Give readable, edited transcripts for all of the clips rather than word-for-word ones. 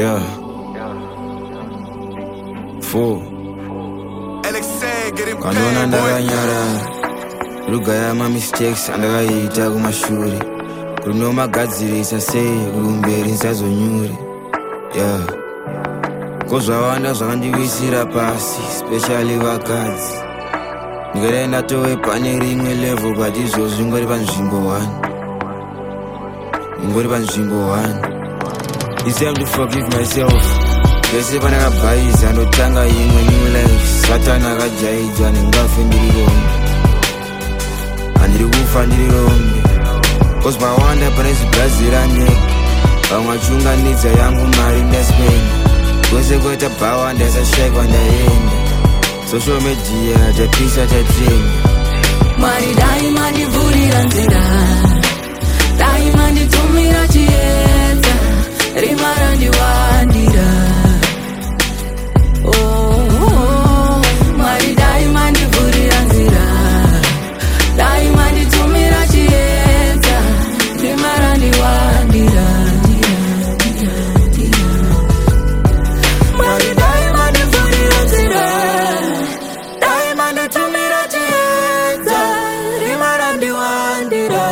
Yeah. 4 Kanona ndakanyarara rugaya mistakes andakaita kumashure kunomagadzirisa sei kumberi nsazonyure. Yeah. Kozvawanda zvakandiwisira pasi, especially vakadzi. Ndikaenda tove pane rimwe level but izvozvo ngori panzvimbo 1. It's time to forgive myself. Pese panakabhaiza ndotanga imwe new life. Satani akajaidza ndingafe ndirirombe. Handiri kufa ndirirombe. Cause pawanda pane zibhazira nyeka. Vamwe vachunganidza yangu mari ndasipenda. Kwese kweta bhawa ndasashayikwa ndaenda. Social media tapisa tatenga. Mwari daima ndivhurira nzira, daima nditumira chiedza, rima randiwandira. Mwari daima ndivhurira nzira, daima nditumira chiedza, rima randiwandira. Mwari daima ndivhurira nzira, daima nditumira chiedza, rima randiwandira.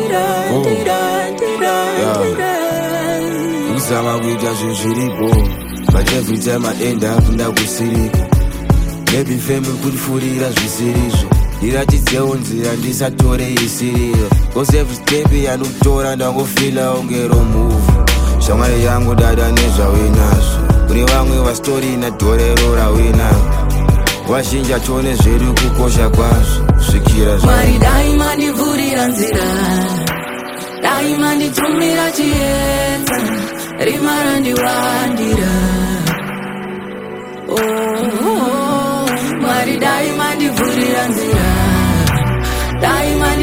Kuzama kuita zvezviripo but every time I end up ndakusirika. Maybe fame kurifurira zvisirizvo, ndiratidzewo nzira ndisatore isiriyo. Cause every step yanotora ndangofila ungero move. Shamwari yangu dada nezvawinazvo, kune vamwe vastori nadhorero rawinavo. Wazhinja tione zviri kukosha kwazvo svikira Mwari daima ndivhurira nzira, daima nditumira chiedza, rima randiwandira. Mwari daima ndivhurira nzira, daima